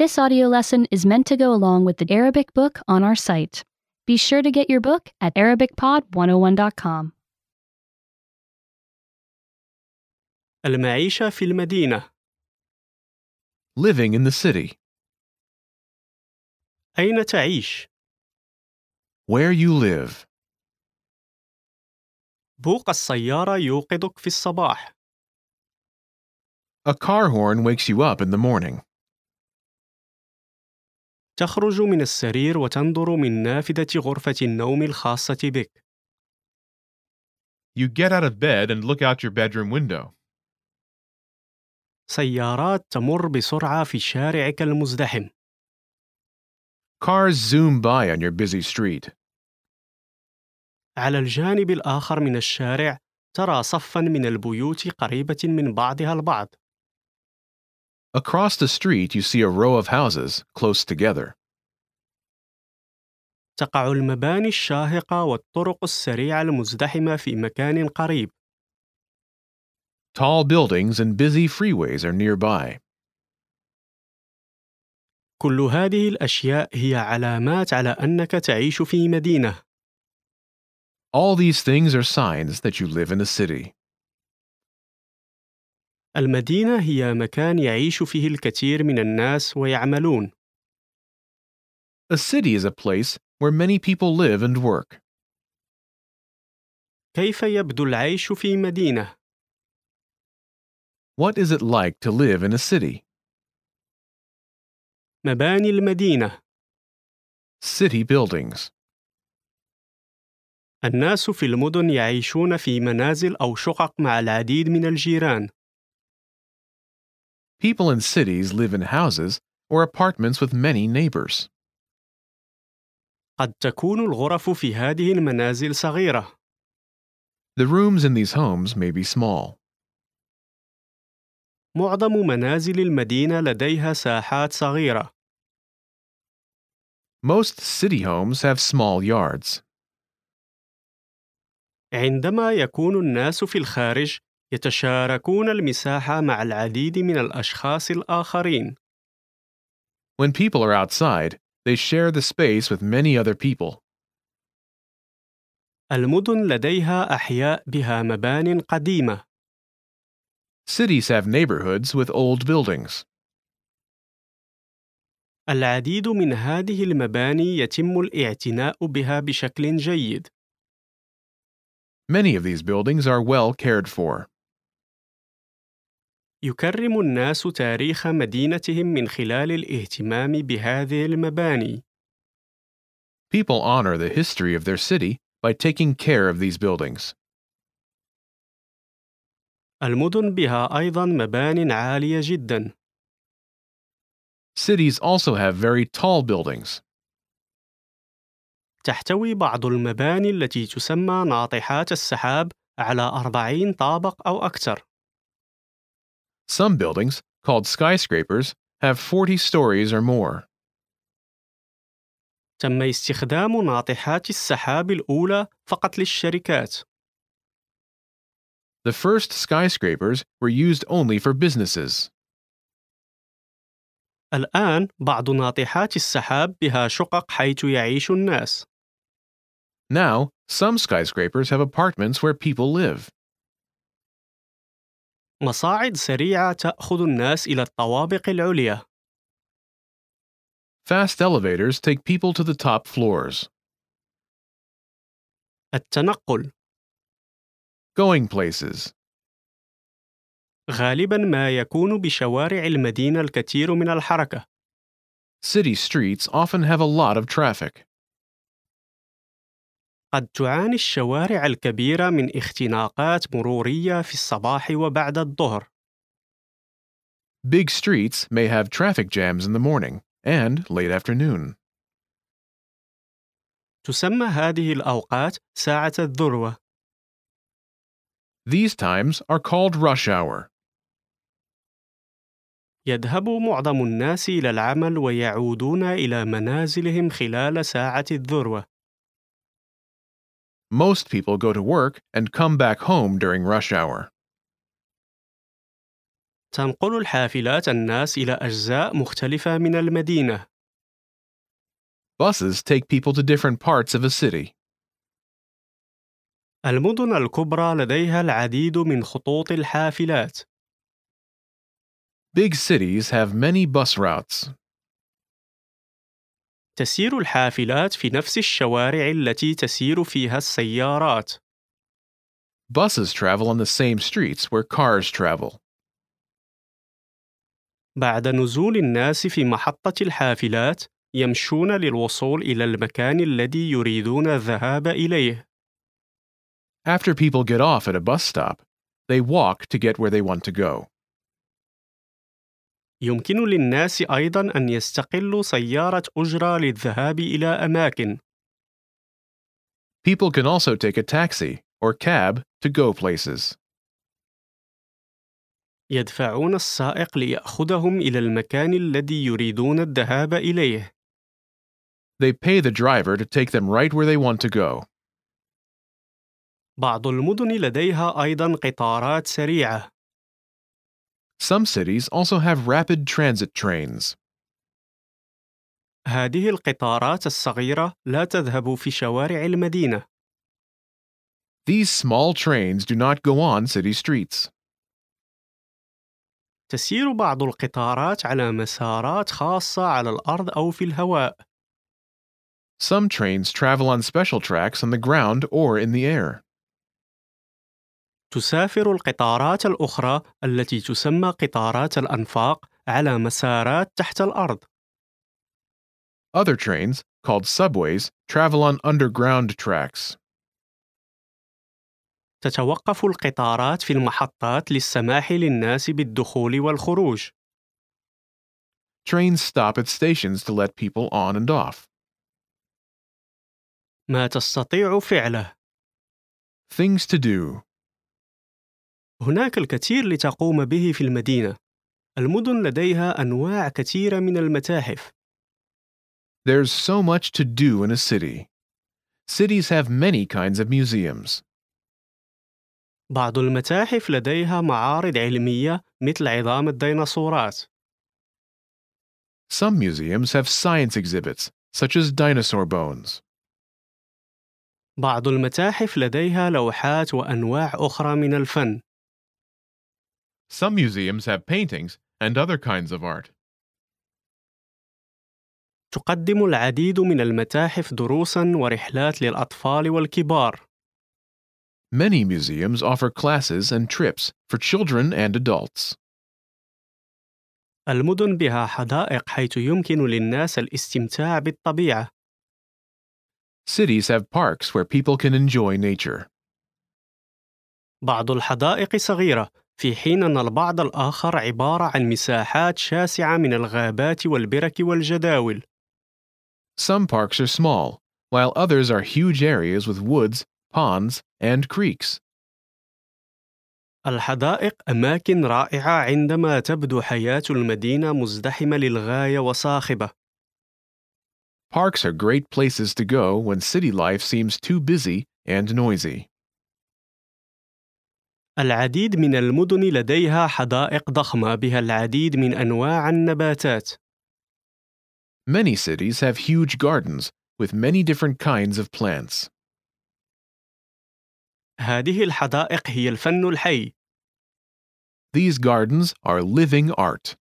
This audio lesson is meant to go along with the Arabic book on our site. Be sure to get your book at ArabicPod101.com. المعيشة في المدينة. Living in the city. أين تعيش؟ Where you live. بوق السيارة يوقظك في الصباح. A car horn wakes you up in the morning. تخرج من السرير وتنظر من نافذة غرفة النوم الخاصة بك. You get out of bed and look out your bedroom window. سيارات تمر بسرعة في شارعك المزدحم. Cars zoom by on your busy street. على الجانب الآخر من الشارع ترى صفاً من البيوت قريبة من بعضها البعض. Across the street you see a row of houses close together. تقع المباني الشاهقة والطرق السريعة المزدحمة في مكان قريب. Tall buildings and busy freeways are nearby. كل هذه الأشياء هي علامات على أنك تعيش في مدينة. All these things are signs that you live in a city. المدينة هي مكان يعيش فيه الكثير من الناس ويعملون. A city is a place where many people live and work. كيف يبدو العيش في مدينة؟ What is it like to live in a city? مباني المدينة. City buildings. الناس في المدن يعيشون في منازل أو شقق مع العديد من الجيران. People in cities live in houses or apartments with many neighbors. قد تكون الغرف في هذه المنازل صغيرة. The rooms in these homes may be small. معظم منازل المدينة لديها ساحات صغيرة. Most city homes have small yards. عندما يكون الناس في الخارج، يتشاركون المساحة مع العديد من الأشخاص الآخرين. When people are outside, they share the space with many other people. المدن لديها أحياء بها مبان قديمة. Cities have neighborhoods with old buildings. العديد من هذه المباني يتم الاعتناء بها بشكل جيد. Many of these buildings are well cared for. يكرم الناس تاريخ مدينتهم من خلال الاهتمام بهذه المباني. People honor the history of their city by taking care of these buildings. المدن بها أيضاً مبان عالية جداً. Cities also have very tall buildings. تحتوي بعض المباني التي تسمى ناطحات السحاب على 40 طابق أو أكثر. Some buildings, called skyscrapers, have 40 stories or more. تم استخدام ناطحات السحاب الأولى فقط للشركات. The first skyscrapers were used only for businesses. الآن بعض ناطحات السحاب بها شقق حيث يعيش الناس. Now, some skyscrapers have apartments where people live. مصاعد سريعة تأخذ الناس إلى الطوابق العليا. Fast elevators take people to the top floors. التنقل. Going places. غالباً ما يكون بشوارع المدينة الكثير من الحركة. City streets often have a lot of traffic. قد تعاني الشوارع الكبيرة من اختناقات مرورية في الصباح وبعد الظهر. Big streets may have traffic jams in the morning and late afternoon. تسمى هذه الأوقات ساعة الذروة. These times are called rush hour. يذهب معظم الناس إلى العمل ويعودون إلى منازلهم خلال ساعة الذروة. Most people go to work and come back home during rush hour. تنقل الحافلات الناس إلى أجزاء مختلفة من المدينة. Buses take people to different parts of a city. المدن الكبرى لديها العديد من خطوط الحافلات. Big cities have many bus routes. تسير الحافلات في نفس الشوارع التي تسير فيها السيارات. Buses travel on the same streets where cars travel. بعد نزول الناس في محطة الحافلات، يمشون للوصول إلى المكان الذي يريدون الذهاب إليه. After people get off at a bus stop, they walk to get where they want to go. يمكن للناس أيضاً أن يستقلوا سيارة أجرة للذهاب إلى أماكن. People can also take a taxi or cab to go places. يدفعون السائق ليأخذهم إلى المكان الذي يريدون الذهاب إليه. They pay the driver to take them right where they want to go. بعض المدن لديها أيضاً قطارات سريعة. Some cities also have rapid transit trains. هذه القطارات الصغيرة لا تذهب في شوارع المدينة. These small trains do not go on city streets. تسير بعض القطارات على مسارات خاصة على الأرض أو في الهواء. Some trains travel on special tracks on the ground or in the air. تسافر القطارات الأخرى التي تسمى قطارات الأنفاق على مسارات تحت الأرض. Other trains, called subways, travel on underground tracks. تتوقف القطارات في المحطات للسماح للناس بالدخول والخروج. Trains stop at stations to let people on and off. ما تستطيع فعله. Things to do. هناك الكثير لتقوم به في المدينة. المدن لديها أنواع كثيرة من المتاحف. There's so much to do in a city. Cities have many kinds of museums. بعض المتاحف لديها معارض علمية مثل عظام الديناصورات. Some museums have science exhibits, such as dinosaur bones. بعض المتاحف لديها لوحات وأنواع أخرى من الفن. Some museums have paintings and other kinds of art. تقدم العديد من المتاحف دروساً ورحلات للأطفال والكبار. Many museums offer classes and trips for children and adults. المدن بها حدائق حيث يمكن للناس الاستمتاع بالطبيعة. Cities have parks where people can enjoy nature. بعض الحدائق صغيرة، في حين أن البعض الآخر عبارة عن مساحات شاسعة من الغابات والبرك والجداول. Some parks are small, while others are huge areas with woods, ponds, and creeks. الحدائق أماكن رائعة عندما تبدو حياة المدينة مزدحمة للغاية وصاخبة. Parks are great places to go when city life seems too busy and noisy. العديد من المدن لديها حدائق ضخمة بها العديد من أنواع النباتات. Many cities have huge gardens with many different kinds of plants. هذه الحدائق هي الفن الحي. These gardens are living art.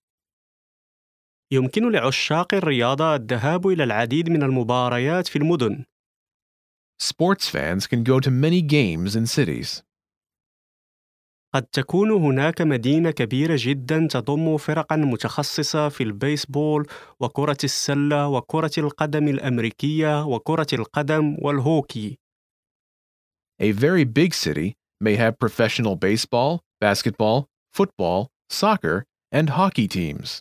يمكن لعشاق الرياضة الذهاب إلى العديد من المباريات في المدن. Sports fans can go to many games in cities. قد تكون هناك مدينة كبيرة جداً تضم فرقاً متخصصة في البيسبول وكرة السلة وكرة القدم الأمريكية وكرة القدم والهوكي. A very big city may have professional baseball, basketball, football, soccer, and hockey teams.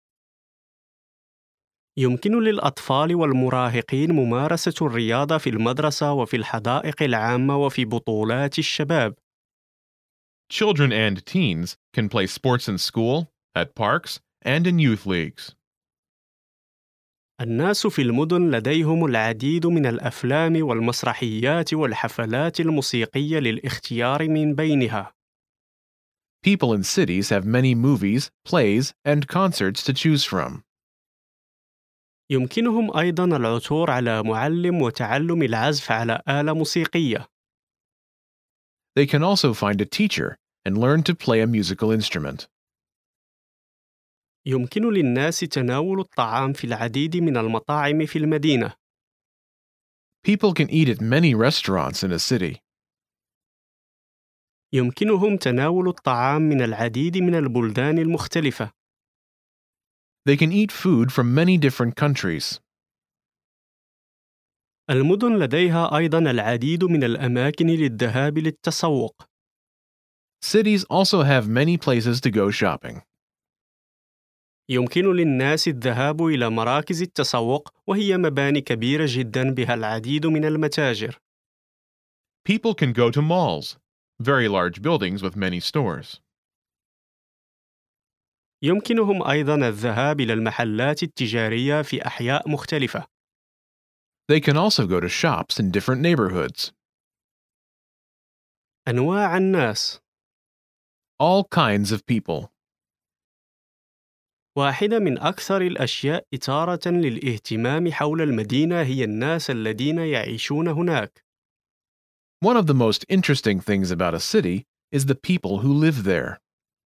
يمكن للأطفال والمراهقين ممارسة الرياضة في المدرسة وفي الحدائق العامة وفي بطولات الشباب. Children and teens can play sports in school, at parks, and in youth leagues. الناس في المدن لديهم العديد من الأفلام والمسرحيات والحفلات الموسيقية للاختيار من بينها. People in cities have many movies, plays, and concerts to choose from. يمكنهم أيضاً العثور على معلم وتعلم العزف على آلة موسيقية. They can also find a teacher and learn to play a musical instrument. يمكن للناس تناول الطعام في العديد من المطاعم في المدينة. People can eat at many restaurants in a city. يمكنهم تناول الطعام من العديد من البلدان المختلفة. They can eat food from many different countries. المدن لديها أيضاً العديد من الأماكن للذهاب للتسوق. Cities also have many places to go shopping. يمكن للناس الذهاب إلى مراكز التسوق وهي مباني كبيرة جداً بها العديد من المتاجر. People can go to malls, very large buildings with many stores. يمكنهم أيضاً الذهاب إلى المحلات التجارية في أحياء مختلفة. They can also go to shops in different neighborhoods. أنواع الناس. All kinds of people. واحدة من أكثر الأشياء إثارة للاهتمام حول المدينة هي الناس الذين يعيشون هناك. One of the most interesting things about a city is the people who live there.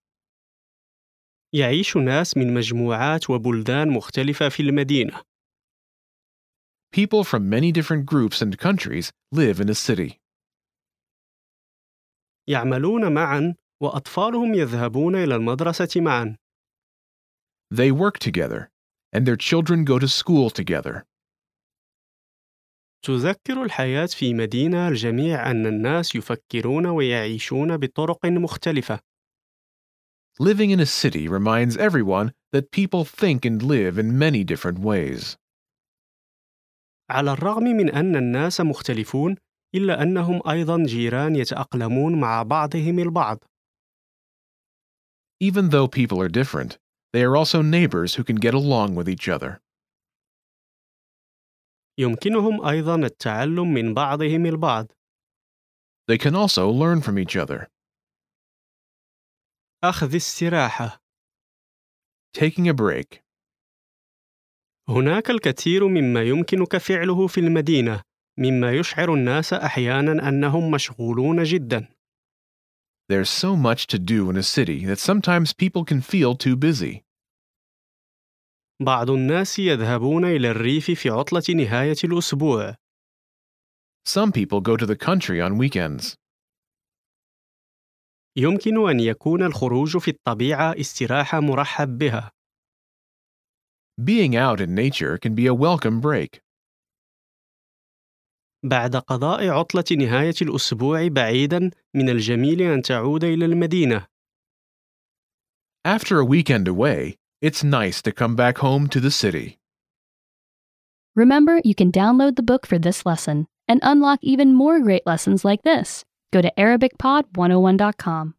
يعيش ناس من مجموعات وبلدان مختلفة في المدينة. People from many different groups and countries live in a city. يعملون معاً وأطفالهم يذهبون إلى المدرسة معاً. They work together, and their children go to school together. تذكر الحياة في مدينة الجميع أن الناس يفكرون ويعيشون بطرق مختلفة. Living in a city reminds everyone that people think and live in many different ways. على الرغم من أن الناس مختلفون، إلا أنهم أيضاً جيران يتأقلمون مع بعضهم البعض. Even though people are different, they are also neighbors who can get along with each other. يمكنهم أيضاً التعلم من بعضهم البعض. They can also learn from each other. أخذ استراحة. Taking a break. هناك الكثير مما يمكنك فعله في المدينة، مما يشعر الناس أحياناً أنهم مشغولون جداً. There's so much to do in a city that sometimes people can feel too busy. بعض الناس يذهبون إلى الريف في عطلة نهاية الأسبوع. Some people go to the country on weekends. يمكن أن يكون الخروج في الطبيعة استراحة مرحب بها. Being out in nature can be a welcome break. بعد قضاء عطلة نهاية الأسبوع بعيداً، من الجميل أن تعود إلى المدينة. After a weekend away, it's nice to come back home to the city. Remember, you can download the book for this lesson and unlock even more great lessons like this. Go to ArabicPod101.com.